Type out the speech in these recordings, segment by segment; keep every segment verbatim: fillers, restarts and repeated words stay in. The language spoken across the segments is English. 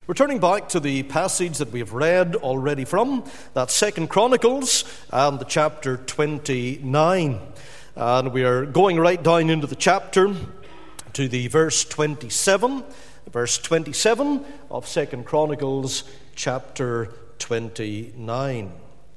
We're turning back to the passage that we have read already from, that Second Chronicles and the chapter twenty-nine. And we are going right down into the chapter to the verse twenty-seven, verse twenty-seven of Second Chronicles chapter twenty-nine.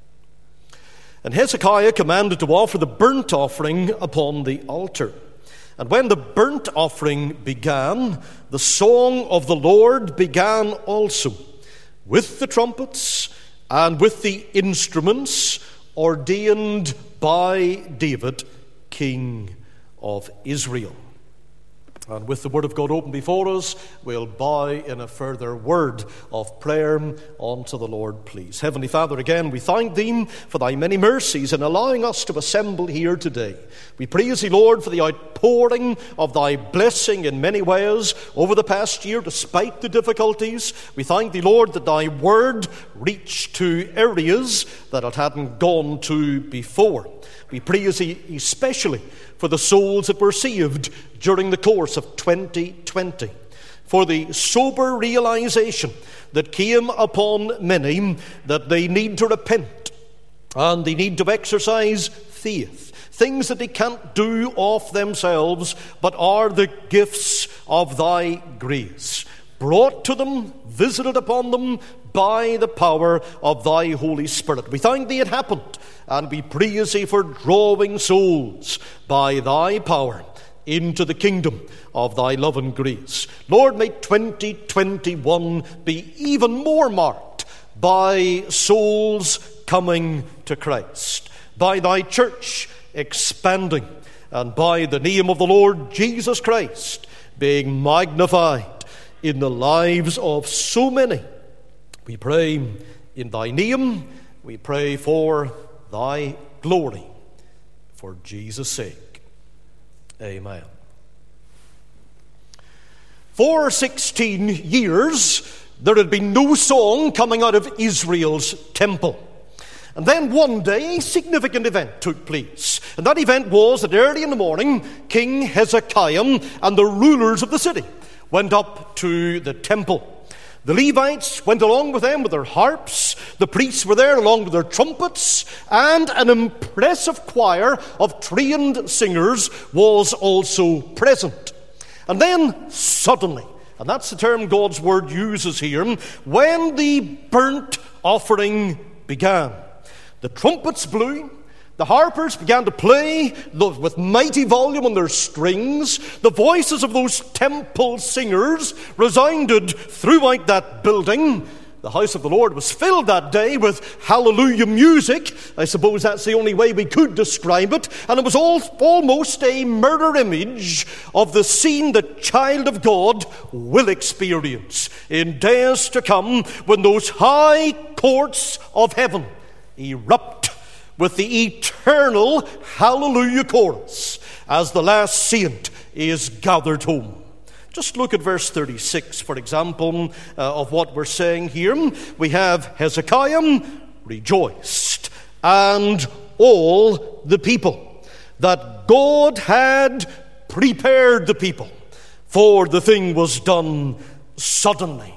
And Hezekiah commanded to offer the burnt offering upon the altar. And when the burnt offering began, the song of the Lord began also, with the trumpets and with the instruments ordained by David, king of Israel. And with the Word of God open before us, we'll bow in a further word of prayer unto the Lord, please. Heavenly Father, again, we thank Thee for Thy many mercies in allowing us to assemble here today. We praise Thee, Lord, for the outpouring of Thy blessing in many ways over the past year, despite the difficulties. We thank Thee, Lord, that Thy Word reached to areas that it hadn't gone to before. We praise Thee especially for the souls that were saved during the course of twenty twenty, for the sober realization that came upon many that they need to repent and they need to exercise faith, things that they can't do of themselves but are the gifts of Thy grace, brought to them, visited upon them by the power of Thy Holy Spirit. We thank Thee it happened, and we praise Thee for drawing souls by Thy power into the kingdom of Thy love and grace. Lord, may twenty twenty-one be even more marked by souls coming to Christ, by Thy church expanding, and by the name of the Lord Jesus Christ being magnified in the lives of so many. We pray in Thy name, we pray for Thy glory, for Jesus' sake. Amen. For sixteen years, there had been no song coming out of Israel's temple. And then one day, a significant event took place. And that event was that early in the morning, King Hezekiah and the rulers of the city went up to the temple. The Levites went along with them with their harps. The priests were there along with their trumpets. And an impressive choir of trained singers was also present. And then suddenly, and that's the term God's Word uses here, when the burnt offering began, the trumpets blew, the harpers began to play with mighty volume on their strings. The voices of those temple singers resounded throughout that building. The house of the Lord was filled that day with hallelujah music. I suppose that's the only way we could describe it. And it was all, almost a mirror image of the scene the child of God will experience in days to come, when those high courts of heaven erupt with the eternal hallelujah chorus as the last saint is gathered home. Just look at verse thirty-six, for example, uh, of what we're saying here. We have Hezekiah rejoiced, and all the people, that God had prepared the people, for the thing was done suddenly.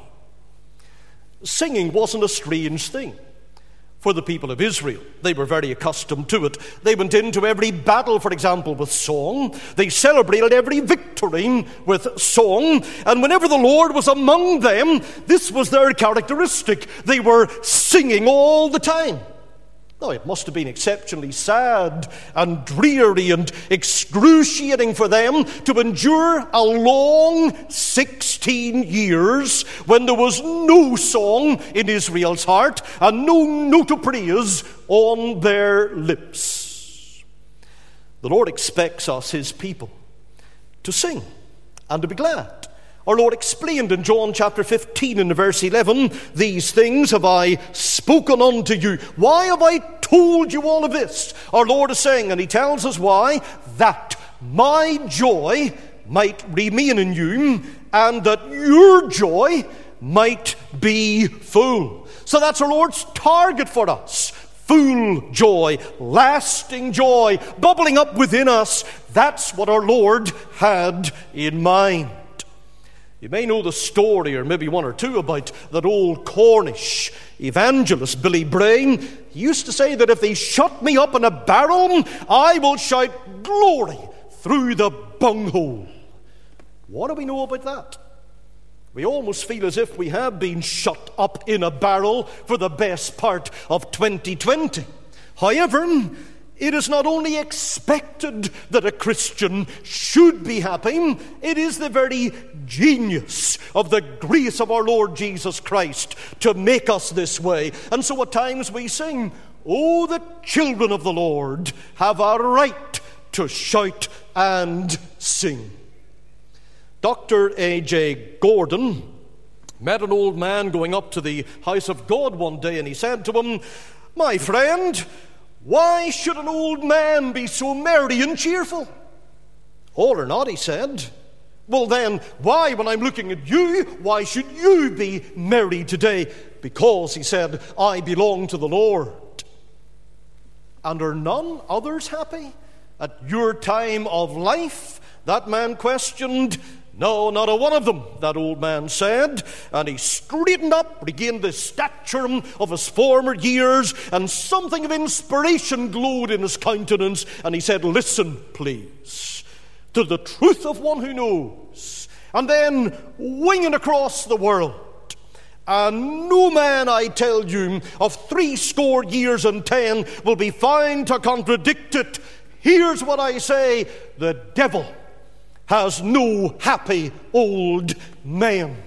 Singing wasn't a strange thing for the people of Israel. They were very accustomed to it. They went into every battle, for example, with song. They celebrated every victory with song. And whenever the Lord was among them, this was their characteristic. They were singing all the time. Now, it must have been exceptionally sad and dreary and excruciating for them to endure a long sixteen years when there was no song in Israel's heart and no note of praise on their lips. The Lord expects us, His people, to sing and to be glad. Our Lord explained in John chapter fifteen and verse eleven, "These things have I spoken unto you." Why have I told you all of this? Our Lord is saying, and He tells us why, that my joy might remain in you, and that your joy might be full. So that's our Lord's target for us. Full joy, lasting joy, bubbling up within us. That's what our Lord had in mind. You may know the story, or maybe one or two, about that old Cornish evangelist, Billy Brain. He used to say that if they shut me up in a barrel, I will shout glory through the bunghole. What do we know about that? We almost feel as if we have been shut up in a barrel for the best part of twenty twenty. However, it is not only expected that a Christian should be happy, it is the very genius of the grace of our Lord Jesus Christ to make us this way. And so at times we sing, "Oh, the children of the Lord have a right to shout and sing." Doctor A J Gordon met an old man going up to the house of God one day, and he said to him, "My friend, why should an old man be so merry and cheerful?" "All or not," he said. "Well then, why, when I'm looking at you, why should you be merry today?" "Because," he said, "I belong to the Lord." "And are none others happy at your time of life?" that man questioned. "No, not a one of them," that old man said. And he straightened up, regained the stature of his former years, and something of inspiration glowed in his countenance. And he said, "Listen, please, to the truth of one who knows." And then, winging across the world, "And no man, I tell you, of three score years and ten will be found to contradict it. Here's what I say: the devil has no happy old man.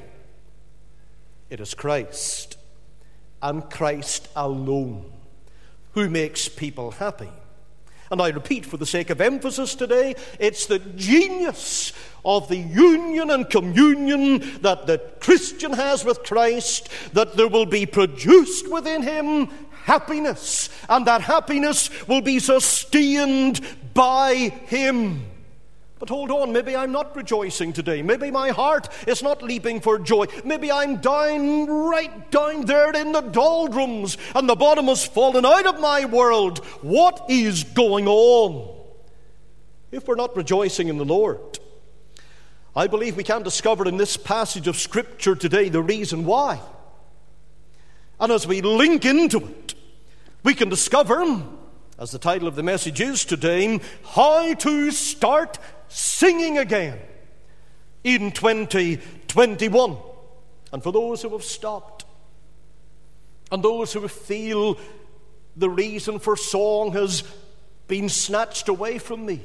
It is Christ, and Christ alone, who makes people happy." And I repeat, for the sake of emphasis today, it's the genius of the union and communion that the Christian has with Christ that there will be produced within him happiness, and that happiness will be sustained by him. But hold on, maybe I'm not rejoicing today. Maybe my heart is not leaping for joy. Maybe I'm down, right down there in the doldrums, and the bottom has fallen out of my world. What is going on? If we're not rejoicing in the Lord, I believe we can discover in this passage of Scripture today the reason why. And as we link into it, we can discover, as the title of the message is today, how to start singing again in twenty twenty-one. And for those who have stopped, and those who feel the reason for song has been snatched away from me,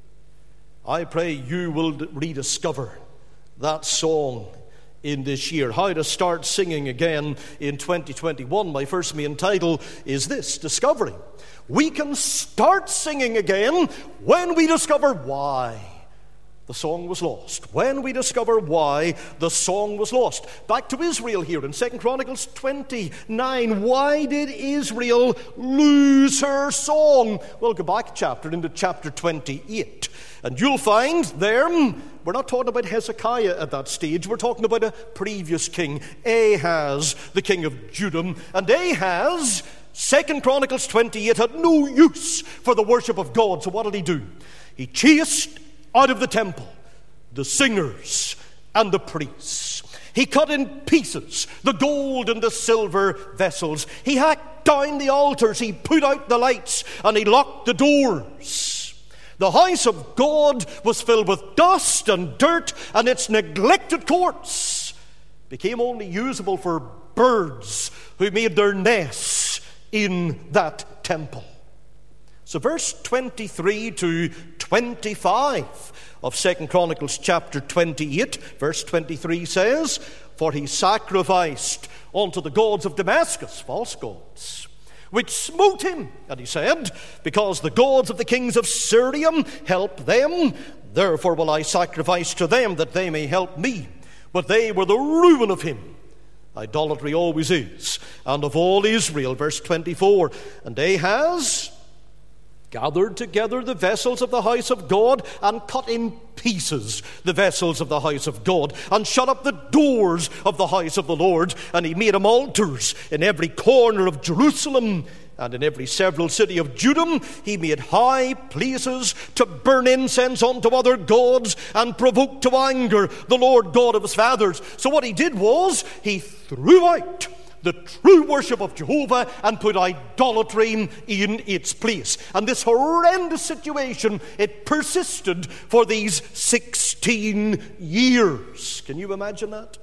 I pray you will rediscover that song in this year. How to start singing again in twenty twenty-one. My first main title is this: Discovery. We can start singing again when we discover why the song was lost. When we discover why the song was lost. Back to Israel here in Second Chronicles twenty-nine. Why did Israel lose her song? Well, go back a chapter into chapter twenty-eight. And you'll find there, we're not talking about Hezekiah at that stage. We're talking about a previous king, Ahaz, the king of Judah. And Ahaz, Second Chronicles twenty-eight, had no use for the worship of God. So what did he do? He chased out of the temple the singers and the priests. He cut in pieces the gold and the silver vessels. He hacked down the altars. He put out the lights, and he locked the doors. The house of God was filled with dust and dirt, and its neglected courts became only usable for birds who made their nests in that temple. So verse twenty-three to twenty-five of Second Chronicles chapter twenty-eight, verse twenty-three says, "For he sacrificed unto the gods of Damascus," false gods, "which smote him. And he said, Because the gods of the kings of Syria help them, therefore will I sacrifice to them, that they may help me. But they were the ruin of him." Idolatry always is. "And of all Israel," verse twenty-four, "And Ahaz gathered together the vessels of the house of God, and cut in pieces the vessels of the house of God, and shut up the doors of the house of the Lord. And he made him altars in every corner of Jerusalem. And in every several city of Judah he made high places to burn incense unto other gods and provoke to anger the Lord God of his fathers. So what he did was he threw out the true worship of Jehovah and put idolatry in its place. And this horrendous situation, it persisted for these sixteen years. Can you imagine that?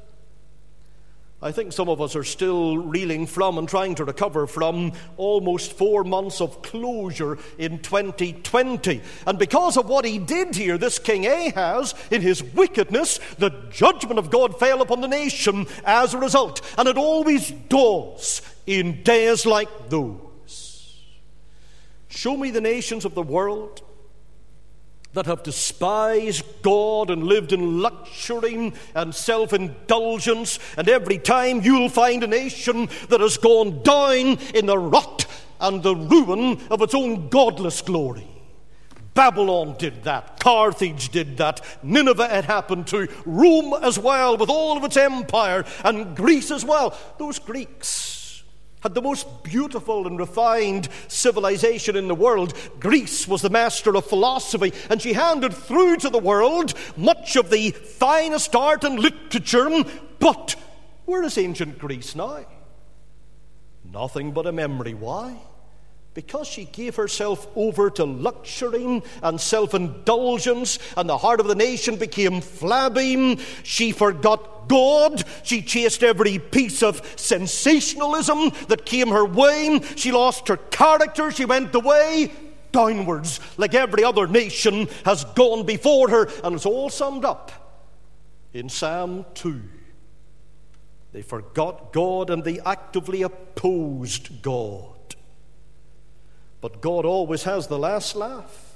I think some of us are still reeling from and trying to recover from almost four months of closure in twenty twenty. And because of what he did here, this King Ahaz, in his wickedness, the judgment of God fell upon the nation as a result. And it always does in days like those. Show me the nations of the world that have despised God and lived in luxury and self-indulgence, and every time you'll find a nation that has gone down in the rot and the ruin of its own godless glory. Babylon did that. Carthage did that. Nineveh had happened to. Rome as well, with all of its empire, and Greece as well. Those Greeks had the most beautiful and refined civilization in the world. Greece was the master of philosophy, and she handed through to the world much of the finest art and literature. But where is ancient Greece now? Nothing but a memory. Why? Because she gave herself over to luxury and self-indulgence, and the heart of the nation became flabby. She forgot God. She chased every piece of sensationalism that came her way. She lost her character. She went the way downwards, like every other nation has gone before her. And it's all summed up in Psalm two. They forgot God and they actively opposed God. But God always has the last laugh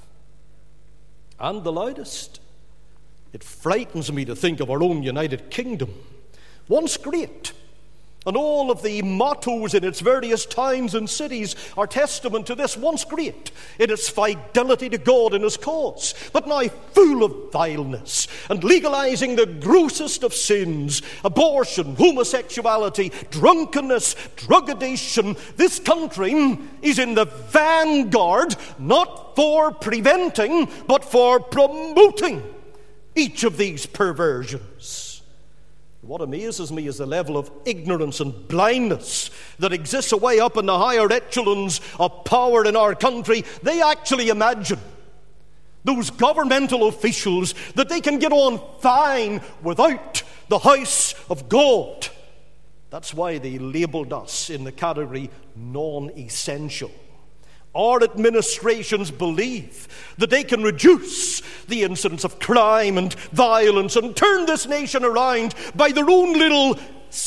and the loudest. It frightens me to think of our own United Kingdom, once great, and all of the mottos in its various towns and cities are testament to this. Once great in its fidelity to God and his cause, but now full of vileness and legalizing the grossest of sins: abortion, homosexuality, drunkenness, drug addiction. This country is in the vanguard, not for preventing, but for promoting each of these perversions. What amazes me is the level of ignorance and blindness that exists away up in the higher echelons of power in our country. They actually imagine, those governmental officials, that they can get on fine without the house of God. That's why they labeled us in the category non-essential. Our administrations believe that they can reduce the incidence of crime and violence and turn this nation around by their own little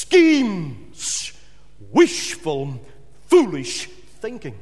schemes. Wishful, foolish thinking.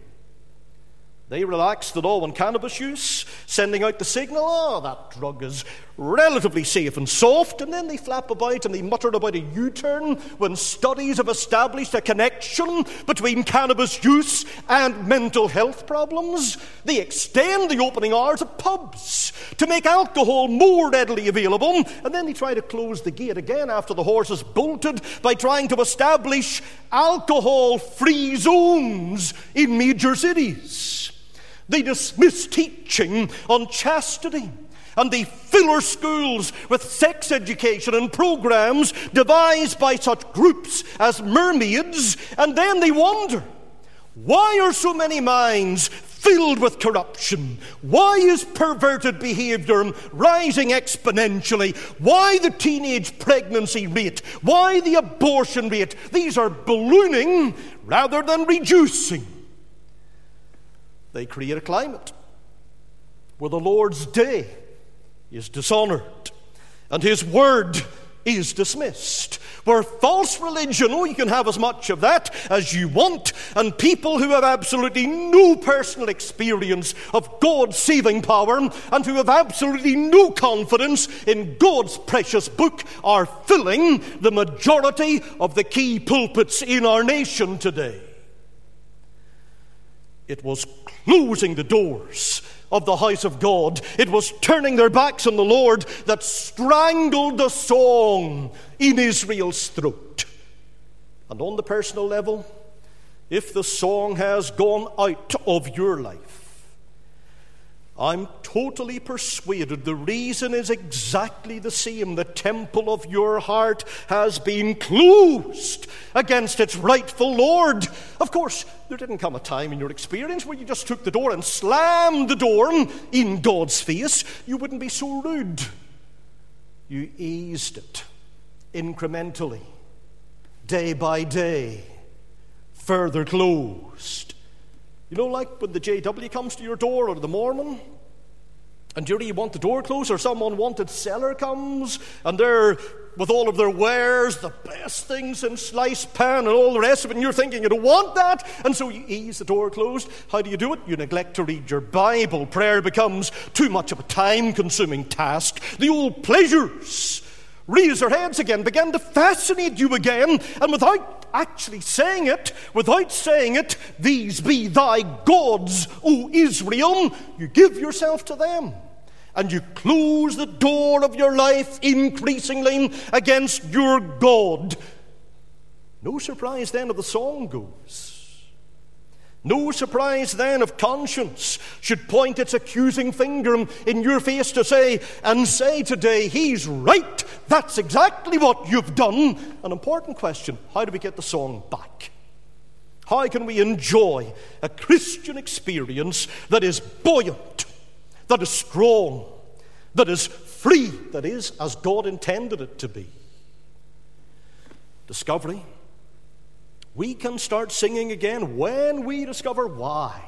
They relaxed the law on cannabis use, sending out the signal, oh, that drug is relatively safe and soft, and then they flap about and they mutter about a U-turn when studies have established a connection between cannabis use and mental health problems. They extend the opening hours of pubs to make alcohol more readily available, and then they try to close the gate again after the horse is bolted by trying to establish alcohol-free zones in major cities. They dismiss teaching on chastity, and they fill our schools with sex education and programs devised by such groups as mermaids, and then they wonder, why are so many minds filled with corruption? Why is perverted behavior rising exponentially? Why the teenage pregnancy rate? Why the abortion rate? These are ballooning rather than reducing. They create a climate where the Lord's day is dishonored and his word is dismissed, where false religion, oh, you can have as much of that as you want, and people who have absolutely no personal experience of God's saving power and who have absolutely no confidence in God's precious book are filling the majority of the key pulpits in our nation today. It was closing the doors of the house of God. It was turning their backs on the Lord that strangled the song in Israel's throat. And on the personal level, if the song has gone out of your life, I'm totally persuaded the reason is exactly the same. The temple of your heart has been closed against its rightful Lord. Of course, there didn't come a time in your experience where you just took the door and slammed the door in God's face. You wouldn't be so rude. You eased it incrementally, day by day, further closed. You know, like when the J W comes to your door, or the Mormon, and you want the door closed, or some unwanted seller comes, and they're with all of their wares, the best things in sliced pan and all the rest of it, and you're thinking you don't want that, and so you ease the door closed. How do you do it? You neglect to read your Bible. Prayer becomes too much of a time-consuming task. The old pleasures raise their heads again, begin to fascinate you again, and without actually saying it, without saying it, these be thy gods, O Israel, you give yourself to them, and you close the door of your life increasingly against your God. No surprise then if the song goes. No surprise then if conscience should point its accusing finger in your face to say, and say today, he's right, that's exactly what you've done. An important question: how do we get the song back? How can we enjoy a Christian experience that is buoyant, that is strong, that is free, that is as God intended it to be? Discovery. We can start singing again when we discover why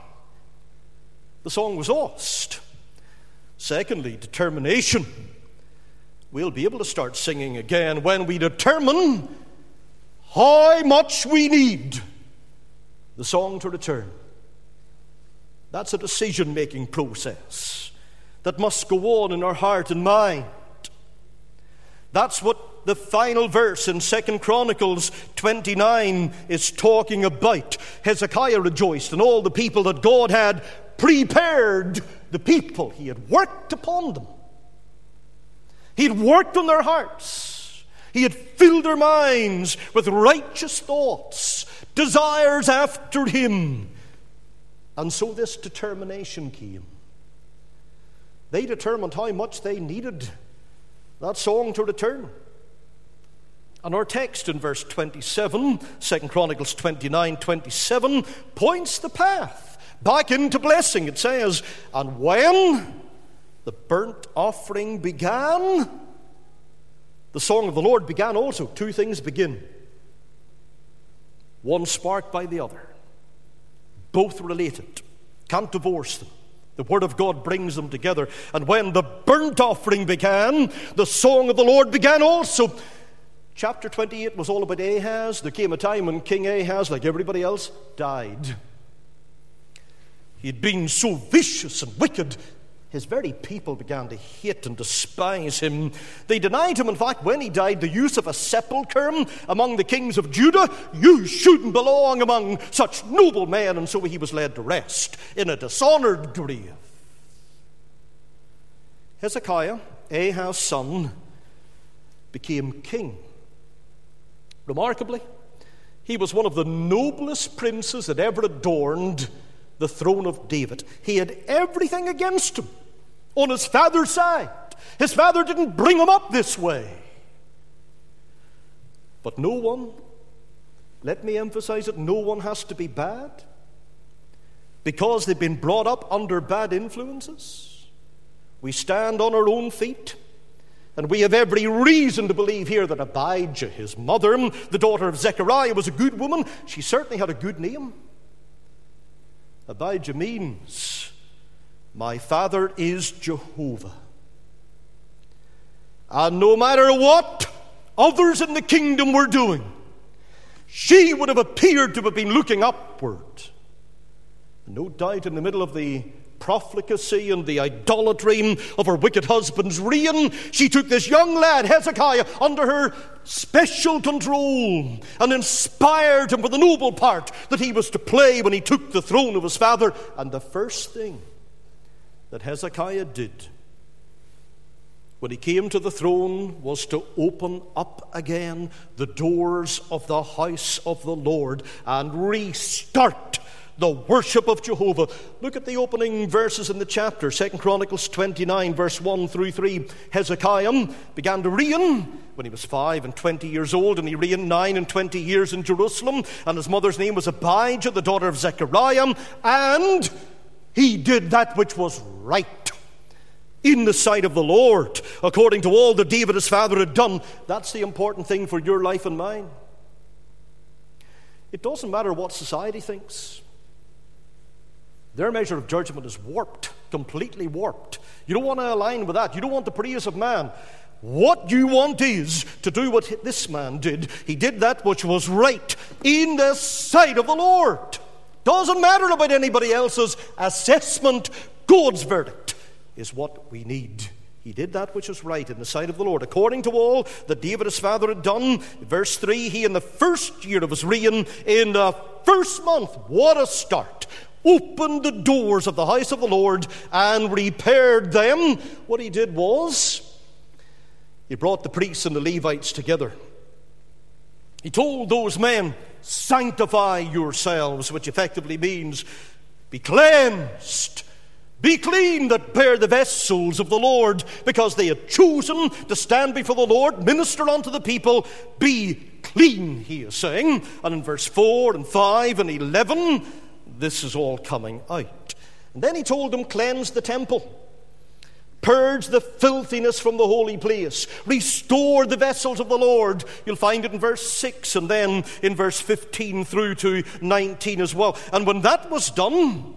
the song was lost. Secondly, determination. We'll be able to start singing again when we determine how much we need the song to return. That's a decision-making process that must go on in our heart and mind. That's what the final verse in Second Chronicles twenty-nine is talking about. Hezekiah rejoiced, and all the people that God had prepared the people. He had worked upon them. He had worked on their hearts. He had filled their minds with righteous thoughts, desires after him. And so this determination came. They determined how much they needed that song to return. And our text in verse twenty-seven, Second Chronicles twenty-nine, twenty-seven, points the path back into blessing. It says, and when the burnt offering began, the song of the Lord began also. Two things begin, one sparked by the other, both related. Can't divorce them. The Word of God brings them together. And when the burnt offering began, the song of the Lord began also. Chapter twenty-eight was all about Ahaz. There came a time when King Ahaz, like everybody else, died. He had been so vicious and wicked, his very people began to hate and despise him. They denied him, in fact, when he died, the use of a sepulchre among the kings of Judah. You shouldn't belong among such noble men. And so he was led to rest in a dishonored grave. Hezekiah, Ahaz's son, became king. Remarkably, he was one of the noblest princes that ever adorned the throne of David. He had everything against him on his father's side. His father didn't bring him up this way. But no one, let me emphasize it, no one has to be bad because they've been brought up under bad influences. We stand on our own feet. And we have every reason to believe here that Abijah, his mother, the daughter of Zechariah, was a good woman. She certainly had a good name. Abijah means, my father is Jehovah. And no matter what others in the kingdom were doing, she would have appeared to have been looking upward. No doubt in the middle of the profligacy and the idolatry of her wicked husband's reign, she took this young lad, Hezekiah, under her special control and inspired him with the noble part that he was to play when he took the throne of his father. And the first thing that Hezekiah did when he came to the throne, was to open up again the doors of the house of the Lord and restart the worship of Jehovah. Look at the opening verses in the chapter, Second Chronicles twenty-nine, verse one through three. Hezekiah began to reign when he was five and twenty years old, and he reigned nine and twenty years in Jerusalem, and his mother's name was Abijah, the daughter of Zechariah, and he did that which was right in the sight of the Lord, according to all that David his father had done. That's the important thing for your life and mine. It doesn't matter what society thinks. Their measure of judgment is warped, completely warped. You don't want to align with that. You don't want the praise of man. What you want is to do what this man did. He did that which was right in the sight of the Lord. Doesn't matter about anybody else's assessment. God's verdict is what we need. He did that which was right in the sight of the Lord, according to all that David his father had done. Verse three, he in the first year of his reign, in the first month, what a start, opened the doors of the house of the Lord and repaired them. What he did was, he brought the priests and the Levites together. He told those men, sanctify yourselves, which effectively means be cleansed, be clean that bear the vessels of the Lord, because they had chosen to stand before the Lord, minister unto the people. Be clean, he is saying. And in verse four and five and eleven, this is all coming out. And then he told them, cleanse the temple, purge the filthiness from the holy place, restore the vessels of the Lord. You'll find it in verse six and then in verse fifteen through to nineteen as well. And when that was done,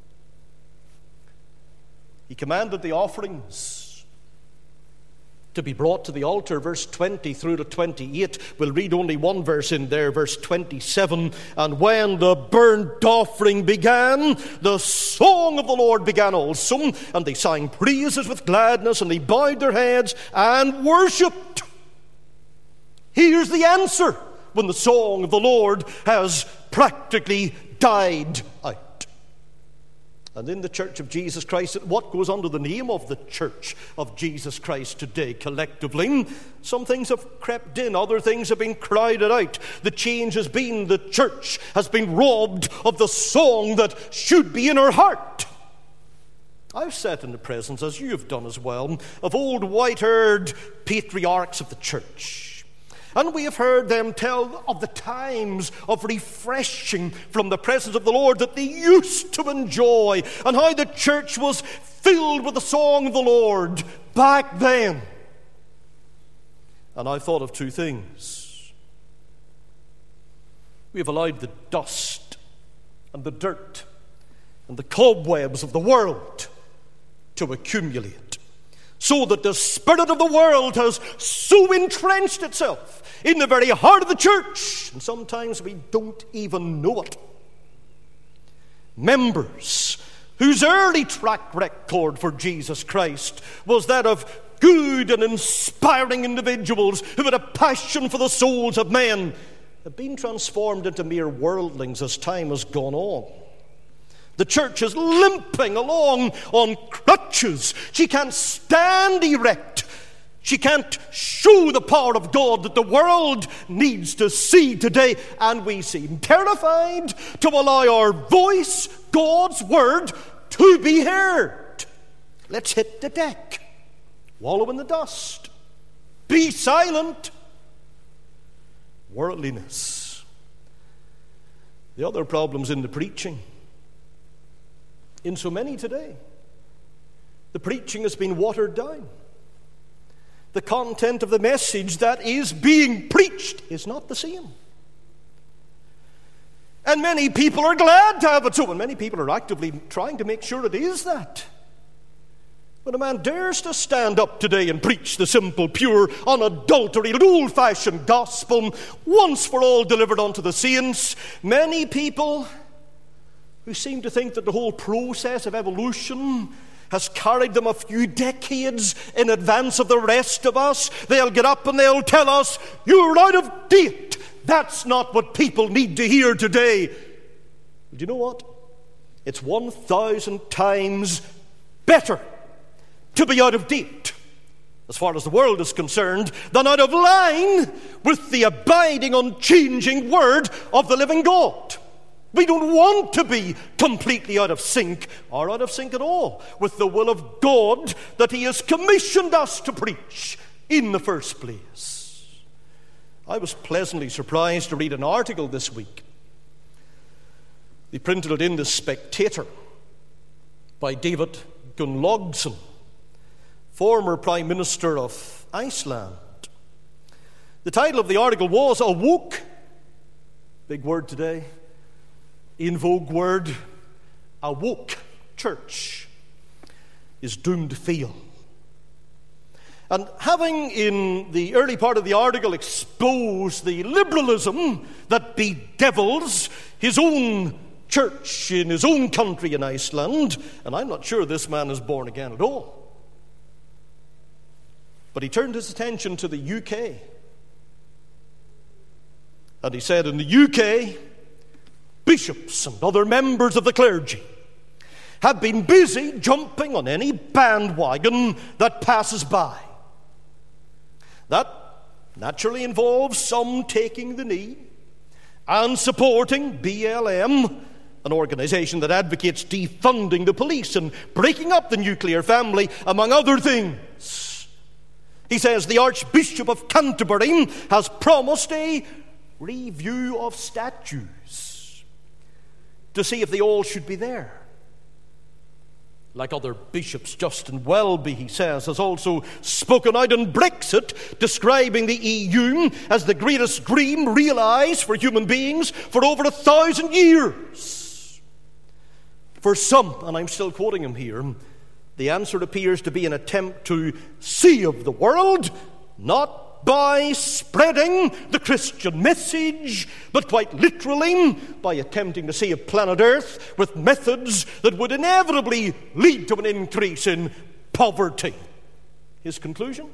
he commanded the offerings to be brought to the altar, verse twenty through to twenty-eight. We'll read only one verse in there, verse twenty-seven. And when the burnt offering began, the song of the Lord began also, and they sang praises with gladness, and they bowed their heads and worshipped. Here's the answer when the song of the Lord has practically died out. And in the Church of Jesus Christ, what goes under the name of the Church of Jesus Christ today collectively, some things have crept in, other things have been crowded out. The change has been the church has been robbed of the song that should be in her heart. I've sat in the presence, as you have done as well, of old white-haired patriarchs of the church. And we have heard them tell of the times of refreshing from the presence of the Lord that they used to enjoy, and how the church was filled with the song of the Lord back then. And I thought of two things. We have allowed the dust and the dirt and the cobwebs of the world to accumulate, so that the spirit of the world has so entrenched itself in the very heart of the church, and sometimes we don't even know it. Members whose early track record for Jesus Christ was that of good and inspiring individuals who had a passion for the souls of men, have been transformed into mere worldlings as time has gone on. The church is limping along on crutches. She can't stand erect. She can't show the power of God that the world needs to see today. And we seem terrified to allow our voice, God's word, to be heard. Let's hit the deck. Wallow in the dust. Be silent. Worldliness. The other problem's in the preaching. In so many today, the preaching has been watered down. The content of the message that is being preached is not the same. And many people are glad to have it so, and many people are actively trying to make sure it is that. When a man dares to stand up today and preach the simple, pure, unadulterated, old-fashioned gospel, once for all delivered unto the saints, many people who seem to think that the whole process of evolution has carried them a few decades in advance of the rest of us, they'll get up and they'll tell us, you're out of date. That's not what people need to hear today. Do you know what? It's one thousand times better to be out of date as far as the world is concerned, than out of line with the abiding, unchanging Word of the living God. We don't want to be completely out of sync, or out of sync at all, with the will of God that He has commissioned us to preach in the first place. I was pleasantly surprised to read an article this week. They printed it in the Spectator by David Gunnlaugsson, former Prime Minister of Iceland. The title of the article was "A Woke," big word today, in vogue word, "a woke church is doomed to fail." And having in the early part of the article exposed the liberalism that bedevils his own church in his own country in Iceland, and I'm not sure this man is born again at all, but he turned his attention to the U K. And he said, in the U K, bishops and other members of the clergy have been busy jumping on any bandwagon that passes by. That naturally involves some taking the knee and supporting B L M, an organization that advocates defunding the police and breaking up the nuclear family, among other things. He says the Archbishop of Canterbury has promised a review of statutes to see if they all should be there. Like other bishops, Justin Welby, he says, has also spoken out on Brexit, describing the E U as the greatest dream realized for human beings for over a thousand years. For some, and I'm still quoting him here, the answer appears to be an attempt to save the world, not by spreading the Christian message, but quite literally by attempting to save planet Earth with methods that would inevitably lead to an increase in poverty. His conclusion?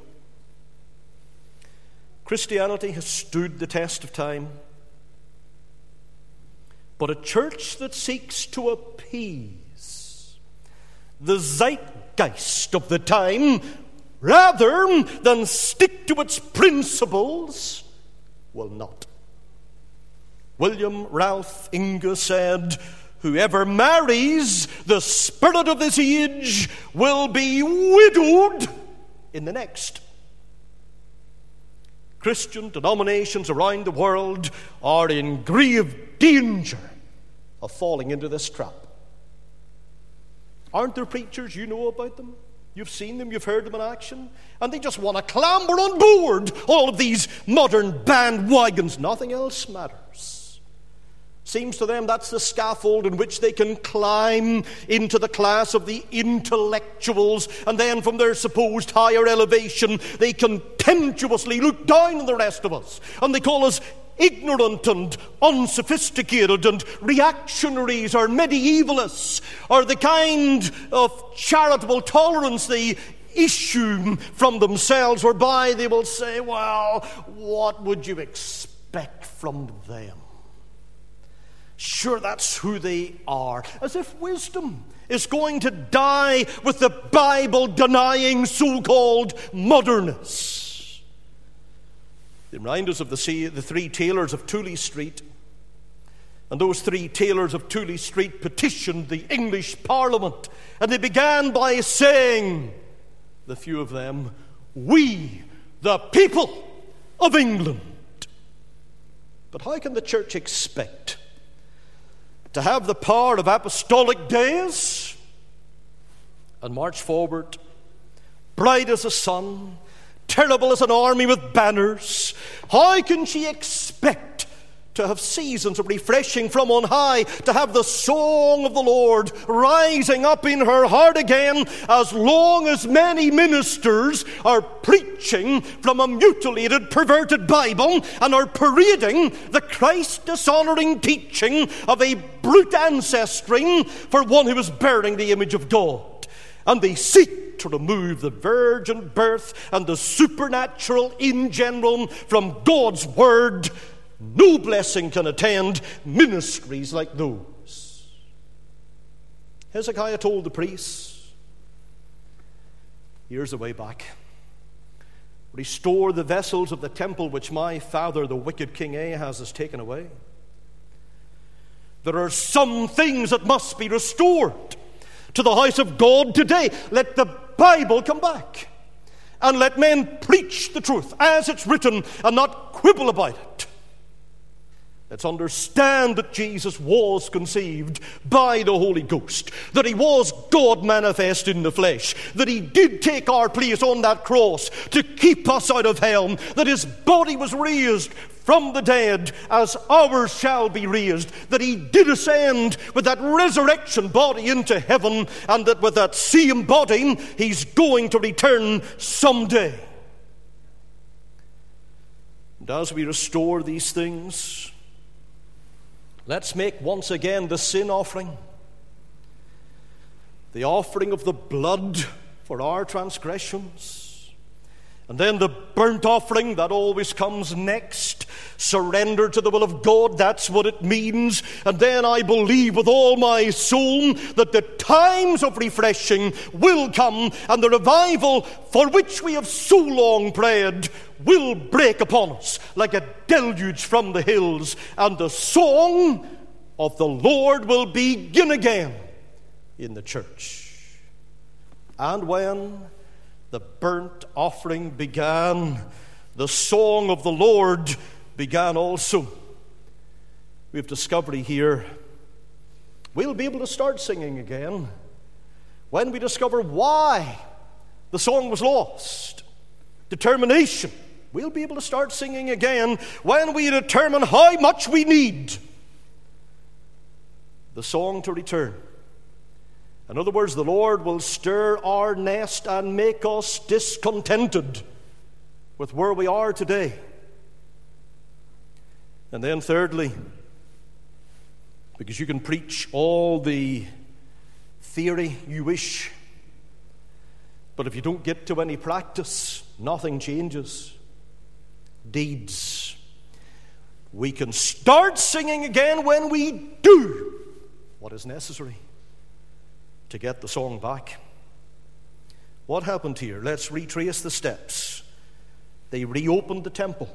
Christianity has stood the test of time, but a church that seeks to appease the zeitgeist of the time rather than stick to its principles will not. William Ralph Inge said, "Whoever marries the spirit of this age will be widowed in the next." Christian denominations around the world are in grave danger of falling into this trap. Aren't there preachers, you know about them? You've seen them, you've heard them in action, and they just want to clamber on board all of these modern bandwagons. Nothing else matters. Seems to them that's the scaffold in which they can climb into the class of the intellectuals, and then from their supposed higher elevation they contemptuously look down on the rest of us, and they call us ignorant and unsophisticated and reactionaries or medievalists, or the kind of charitable tolerance they issue from themselves, whereby they will say, well, what would you expect from them? Sure, that's who they are. As if wisdom is going to die with the Bible-denying so-called modernists. They remind us of the, the three tailors of Tooley Street. And those three tailors of Tooley Street petitioned the English Parliament. And they began by saying, the few of them, "We, the people of England." But how can the church expect to have the power of apostolic days and march forward, bright as a sun, terrible as an army with banners? How can she expect to have seasons of refreshing from on high, to have the song of the Lord rising up in her heart again, as long as many ministers are preaching from a mutilated, perverted Bible and are parading the Christ-dishonoring teaching of a brute ancestry for one who is bearing the image of God? And they seek to remove the virgin birth and the supernatural in general from God's Word. No blessing can attend ministries like those. Hezekiah told the priests, here's the way back. Restore the vessels of the temple which my father, the wicked King Ahaz, has taken away. There are some things that must be restored to the house of God today. Let the Bible come back, and let men preach the truth as it's written and not quibble about it. Let's understand that Jesus was conceived by the Holy Ghost, that he was God manifest in the flesh, that he did take our place on that cross to keep us out of hell, that his body was raised from the dead as ours shall be raised, that he did ascend with that resurrection body into heaven, and that with that same body he's going to return someday. And as we restore these things, let's make once again the sin offering, the offering of the blood for our transgressions, and then the burnt offering that always comes next. Surrender to the will of God, that's what it means. And then I believe with all my soul that the times of refreshing will come, and the revival for which we have so long prayed will break upon us like a deluge from the hills, and the song of the Lord will begin again in the church. And when the burnt offering began, the song of the Lord began also. We have discovery here. We'll be able to start singing again when we discover why the song was lost. Determination. We'll be able to start singing again when we determine how much we need the song to return. In other words, the Lord will stir our nest and make us discontented with where we are today. And then thirdly, because you can preach all the theory you wish, but if you don't get to any practice, nothing changes. Deeds. We can start singing again when we do what is necessary to get the song back. What happened here? Let's retrace the steps. They reopened the temple.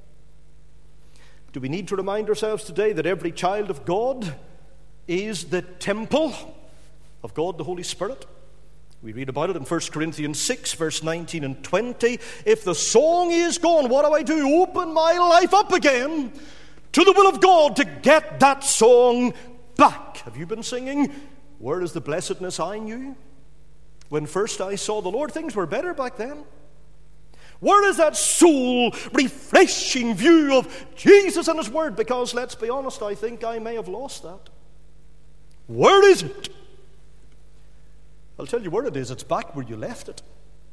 Do we need to remind ourselves today that every child of God is the temple of God the Holy Spirit? We read about it in First Corinthians six, verse nineteen and twenty. If the song is gone, what do I do? Open my life up again to the will of God to get that song back. Have you been singing, "Where is the blessedness I knew? When first I saw the Lord"? Things were better back then. Where is that soul refreshing view of Jesus and his word? Because let's be honest, I think I may have lost that. Where is it? I'll tell you where it is. It's back where you left it.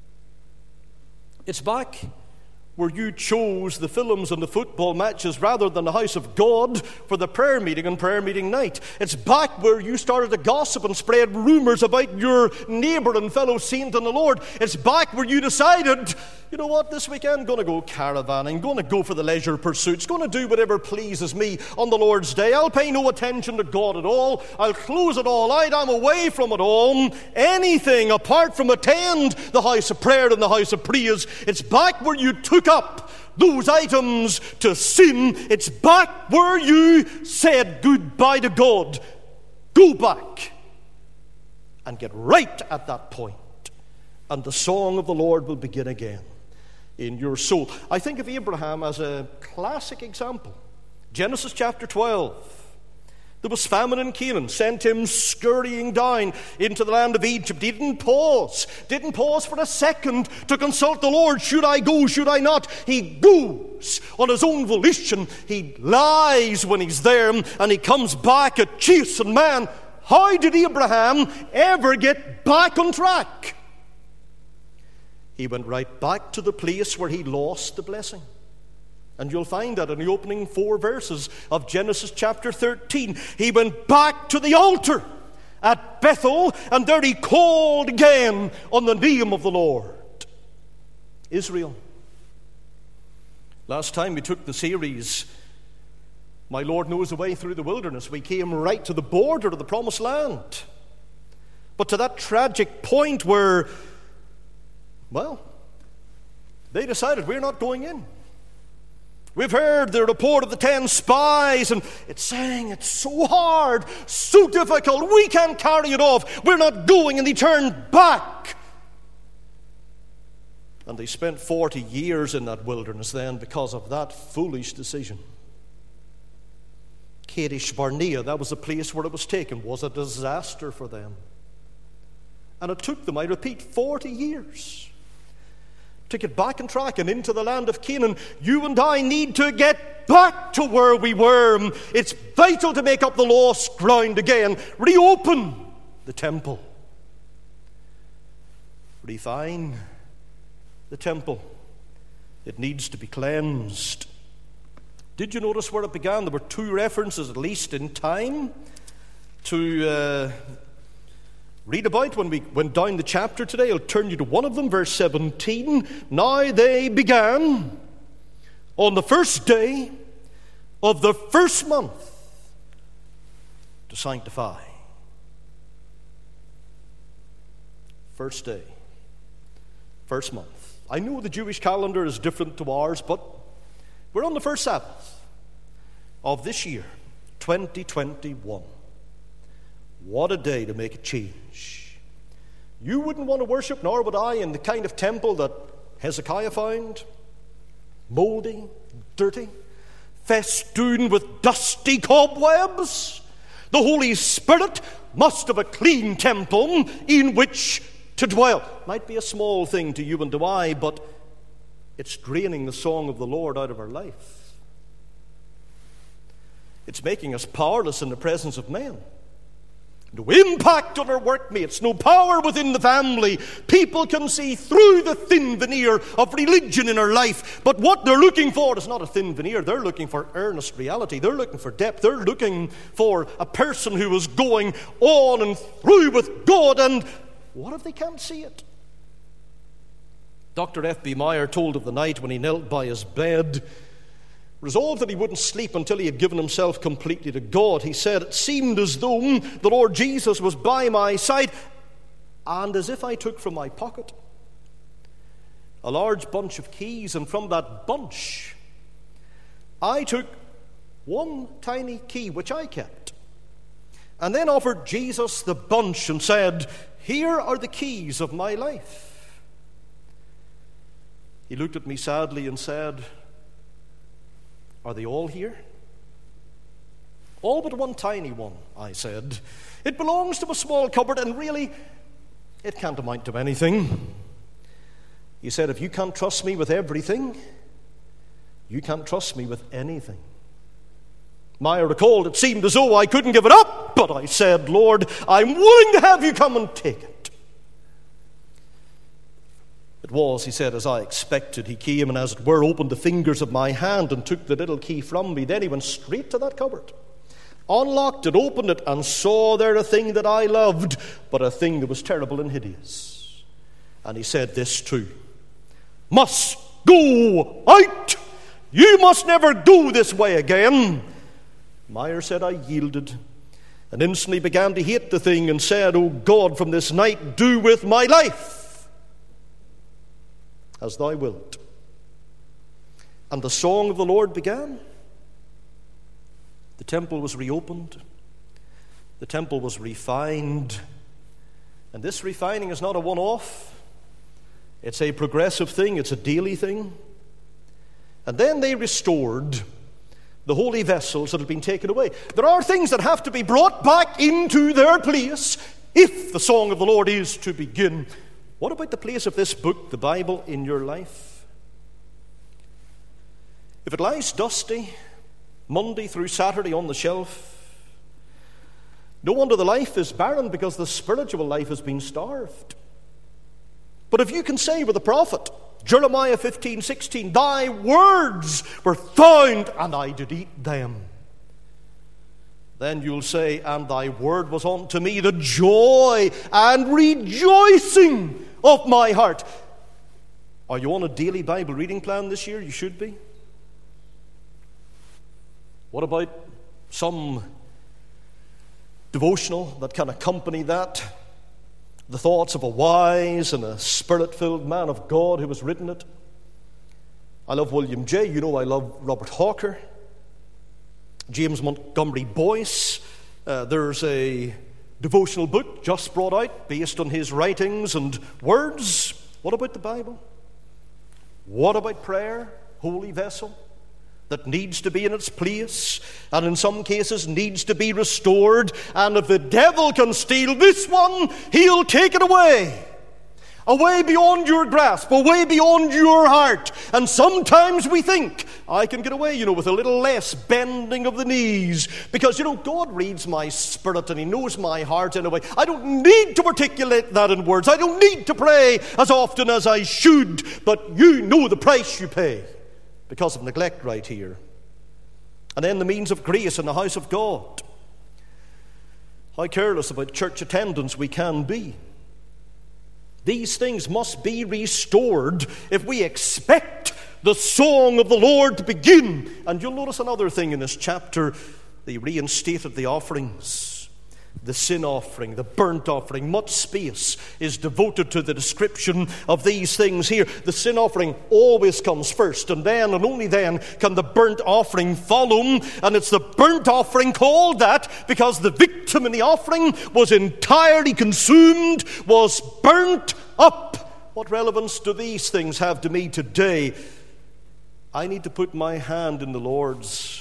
It's back where you chose the films and the football matches rather than the house of God for the prayer meeting and prayer meeting night. It's back where you started to gossip and spread rumors about your neighbor and fellow saint in the Lord. It's back where you decided, you know what, this weekend I'm going to go caravanning, going to go for the leisure pursuits, going to do whatever pleases me on the Lord's day. I'll pay no attention to God at all. I'll close it all out. I'm away from it all. Anything apart from attend the house of prayer and the house of praise. It's back where you took up those items to sin. It's back where you said goodbye to God. Go back and get right at that point, and the song of the Lord will begin again in your soul. I think of Abraham as a classic example. Genesis chapter twelve. There was famine in Canaan, sent him scurrying down into the land of Egypt. He didn't pause, didn't pause for a second to consult the Lord. Should I go, should I not? He goes on his own volition. He lies when he's there, and he comes back a chastened man. How did Abraham ever get back on track? He went right back to the place where he lost the blessing. And you'll find that in the opening four verses of Genesis chapter thirteen. He went back to the altar at Bethel, and there he called again on the name of the Lord. Israel. Last time we took the series, My Lord Knows the Way Through the Wilderness, we came right to the border of the Promised Land. But to that tragic point where, well, they decided, we're not going in. We've heard the report of the ten spies, and it's saying it's so hard, so difficult, we can't carry it off. We're not going, and they turned back. And they spent forty years in that wilderness then because of that foolish decision. Kadesh Barnea, that was the place where it was taken, was a disaster for them. And it took them, I repeat, forty years to get back on track and into the land of Canaan. You and I need to get back to where we were. It's vital to make up the lost ground again. Reopen the temple. Refine the temple. It needs to be cleansed. Did you notice where it began? There were two references, at least in time, to uh, read about when we went down the chapter today. I'll turn you to one of them, verse seventeen. Now they began on the first day of the first month to sanctify. First day, first month. I know the Jewish calendar is different to ours, but we're on the first Sabbath of this year, twenty twenty-one. What a day to make a change. You wouldn't want to worship, nor would I, in the kind of temple that Hezekiah found. Moldy, dirty, festooned with dusty cobwebs. The Holy Spirit must have a clean temple in which to dwell. Might be a small thing to you and to I, but it's draining the song of the Lord out of our life. It's making us powerless in the presence of men. No impact on our workmates, no power within the family. People can see through the thin veneer of religion in our life. But what they're looking for is not a thin veneer. They're looking for earnest reality. They're looking for depth. They're looking for a person who is going on and through with God. And what if they can't see it? Doctor F B Meyer told of the night when he knelt by his bed, resolved that he wouldn't sleep until he had given himself completely to God. He said, it seemed as though the Lord Jesus was by my side, and as if I took from my pocket a large bunch of keys, and from that bunch I took one tiny key which I kept, and then offered Jesus the bunch and said, here are the keys of my life. He looked at me sadly and said, are they all here? All but one tiny one, I said. It belongs to a small cupboard, and really, it can't amount to anything. He said, if you can't trust me with everything, you can't trust me with anything. Meyer recalled, it seemed as though I couldn't give it up, but I said, Lord, I'm willing to have you come and take it. It was, he said, as I expected. He came and, as it were, opened the fingers of my hand and took the little key from me. Then he went straight to that cupboard, unlocked it, opened it, and saw there a thing that I loved, but a thing that was terrible and hideous. And he said, this too must go out. You must never go this way again. Meyer said, I yielded, and instantly began to hate the thing, and said, O God, from this night do with my life as thou wilt. And the song of the Lord began. The temple was reopened. The temple was refined. And this refining is not a one-off. It's a progressive thing. It's a daily thing. And then they restored the holy vessels that had been taken away. There are things that have to be brought back into their place if the song of the Lord is to begin. What about the place of this book, the Bible, in your life? If it lies dusty, Monday through Saturday on the shelf, no wonder the life is barren, because the spiritual life has been starved. But if you can say with the prophet, Jeremiah fifteen sixteen, thy words were found, and I did eat them, then you'll say, and thy word was unto me the joy and rejoicing of my heart. Are you on a daily Bible reading plan this year? You should be. What about some devotional that can accompany that? The thoughts of a wise and a spirit-filled man of God who has written it. I love William Jay. You know I love Robert Hawker. James Montgomery Boyce. Uh, there's a devotional book just brought out based on his writings and words. What about the Bible? What about prayer, holy vessel, that needs to be in its place and in some cases needs to be restored? And if the devil can steal this one, he'll take it away. Away beyond your grasp, away beyond your heart. And sometimes we think, I can get away, you know, with a little less bending of the knees. Because, you know, God reads my spirit and He knows my heart in a way. I don't need to articulate that in words. I don't need to pray as often as I should. But you know the price you pay because of neglect right here. And then the means of grace in the house of God. How careless about church attendance we can be. These things must be restored if we expect the song of the Lord to begin. And you'll notice another thing in this chapter. They reinstated the offerings. The sin offering, the burnt offering. Much space is devoted to the description of these things here. The sin offering always comes first, and then and only then can the burnt offering follow. And it's the burnt offering called that because the victim in the offering was entirely consumed, was burnt up. What relevance do these things have to me today? I need to put my hand in the Lord's.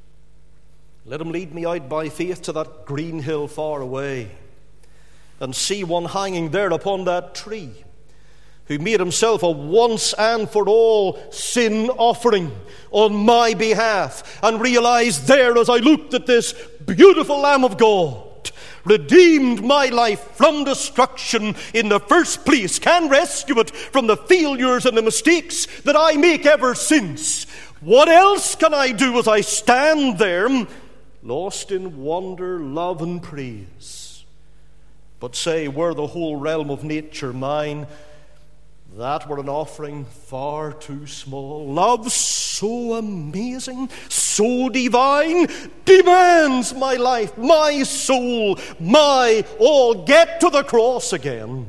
Let Him lead me out by faith to that green hill far away and see one hanging there upon that tree who made Himself a once and for all sin offering on my behalf, and realize there as I looked at this beautiful Lamb of God, redeemed my life from destruction in the first place, can rescue it from the failures and the mistakes that I make ever since. What else can I do as I stand there, lost in wonder, love, and praise? But say, were the whole realm of nature mine, that were an offering far too small. Love so amazing, so divine, demands my life, my soul, my all. Get to the cross again.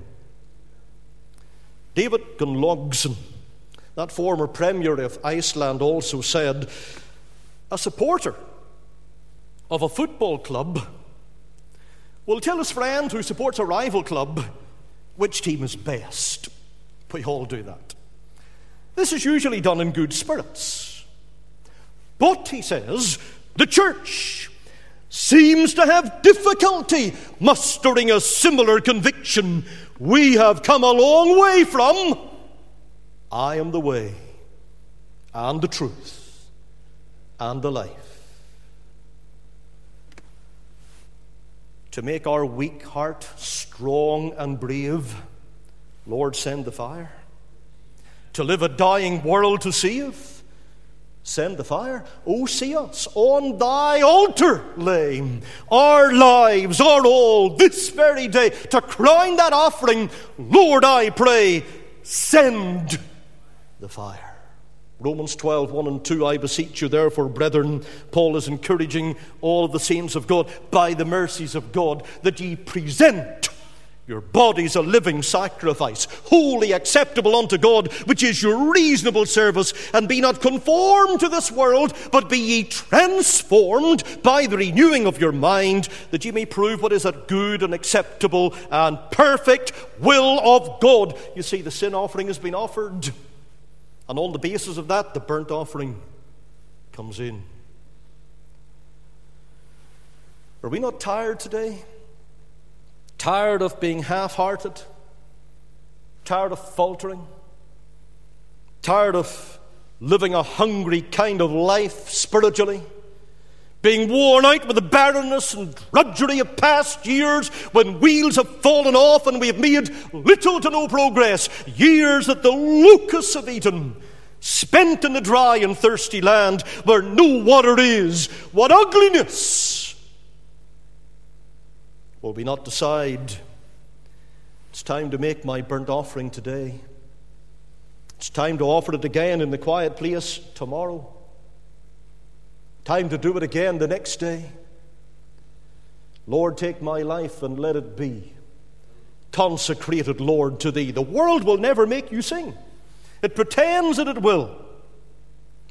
David Gunnlaugsson, that former premier of Iceland, also said, a supporter of a football club will tell his friend who supports a rival club which team is best. We all do that. This is usually done in good spirits. But, he says, the church seems to have difficulty mustering a similar conviction. We have come a long way from I am the way and the truth and the life. To make our weak heart strong and brave, Lord, send the fire. To live a dying world to save, send the fire. Oh, see us on thy altar lay, our lives, our all, this very day, to crown that offering. Lord, I pray, send the fire. Romans twelve, one and two, I beseech you therefore, brethren, Paul is encouraging all of the saints of God, by the mercies of God, that ye present your bodies a living sacrifice, wholly acceptable unto God, which is your reasonable service. And be not conformed to this world, but be ye transformed by the renewing of your mind, that ye may prove what is that good and acceptable and perfect will of God. You see, the sin offering has been offered, and on the basis of that, the burnt offering comes in. Are we not tired today? Tired of being half-hearted? Tired of faltering? Tired of living a hungry kind of life spiritually? Being worn out with the barrenness and drudgery of past years when wheels have fallen off and we have made little to no progress. Years that the locusts have eaten, spent in the dry and thirsty land where no water is. What ugliness! Will we not decide it's time to make my burnt offering today? It's time to offer it again in the quiet place tomorrow. Time to do it again the next day. Lord, take my life and let it be consecrated, Lord, to Thee. The world will never make you sing. It pretends that it will.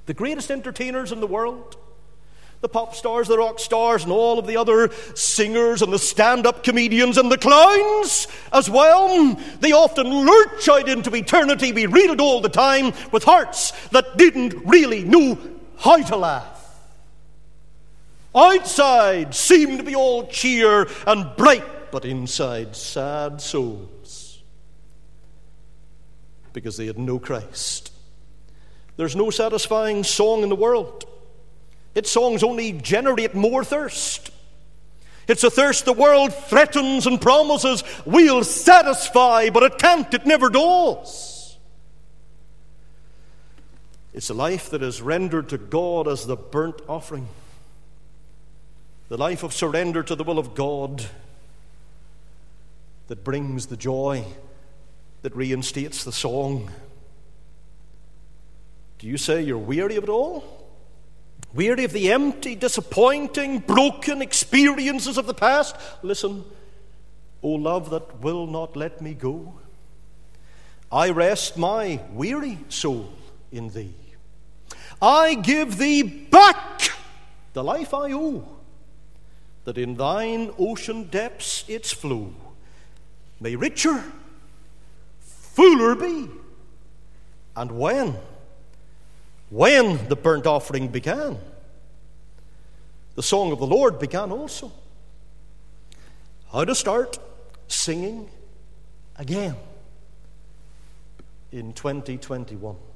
The greatest entertainers in the world, the pop stars, the rock stars, and all of the other singers and the stand-up comedians and the clowns as well, they often lurch out into eternity, we read it all the time, with hearts that didn't really know how to laugh. Outside seemed to be all cheer and bright, but inside sad souls, because they had no Christ. There's no satisfying song in the world. Its songs only generate more thirst. It's a thirst the world threatens and promises will satisfy, but it can't, it never does. It's a life that is rendered to God as the burnt offering. The life of surrender to the will of God that brings the joy that reinstates the song. Do you say you're weary of it all? Weary of the empty, disappointing, broken experiences of the past? Listen, O love that will not let me go, I rest my weary soul in thee. I give thee back the life I owe, that in thine ocean depths its flow may richer, fuller be. And when? When the burnt offering began, the song of the Lord began also. How to start singing again in twenty twenty-one.